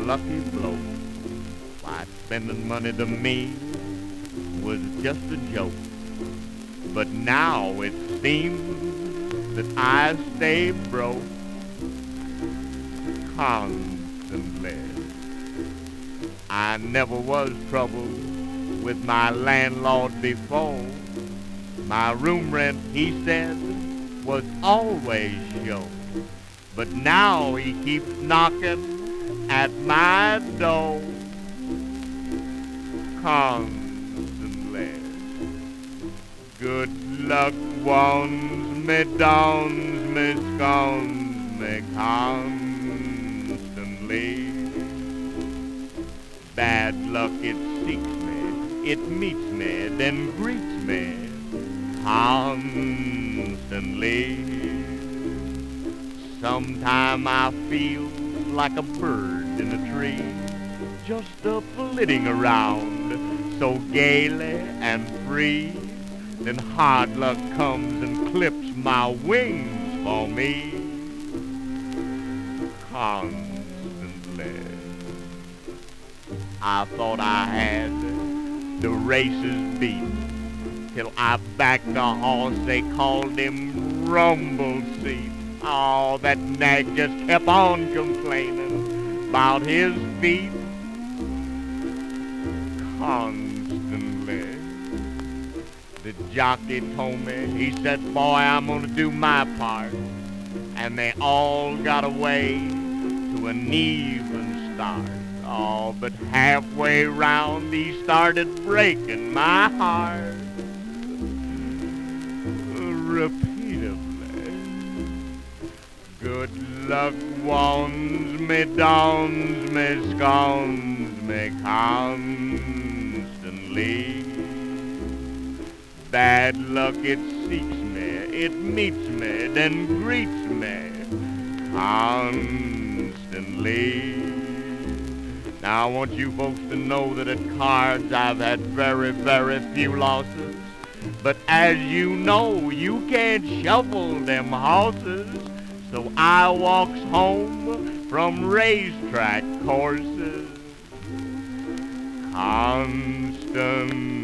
lucky blow. Why, spending money to me was just a joke. But now it seems that I stay broke constantly. I never was troubled with my landlord before. My room rent, he said, was always sure. But now he keeps knocking at my door constantly. Good luck warns me, dawns me, scorns me constantly. Bad luck, it seeks me, it meets me, then greets me constantly. Sometime I feel like a bird in a tree, just a flitting around so gaily and free. Then hard luck comes and clips my wings for me constantly. I thought I had the races beat till I backed a horse they called him Rumbleseat. Oh, that nag just kept on complaining about his feet constantly. The jockey told me, he said, boy, I'm gonna do my part. And they all got away to an even start. Oh, but halfway round he started breaking my heart repeatedly. Good luck warns me, dawns me, scorns me constantly. Bad luck, it seeks me, it meets me, then greets me constantly. Now I want you folks to know that at cards I've had very, very few losses. But as you know, you can't shuffle them horses. So I walks home from racetrack courses constant.